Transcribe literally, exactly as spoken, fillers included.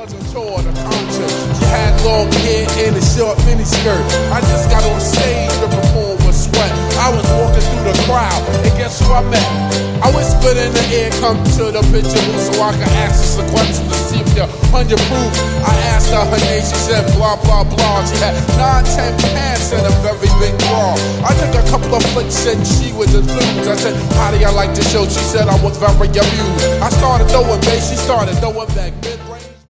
wasn't tall, the conscious. She had long hair and a short miniskirt. I just got on stage to perform with sweat. I was walking through the crowd, and guess who I met? I whispered in the air, come to the picture booth so I could ask her some questions to see if you're under proof. I asked her her name, she said blah blah blah. She had nine, ten pants and a very big bra. I took a couple of flicks and she was enthused. I said, how do y'all like the show? She said I was very amused. I started throwing bass, she started throwing back.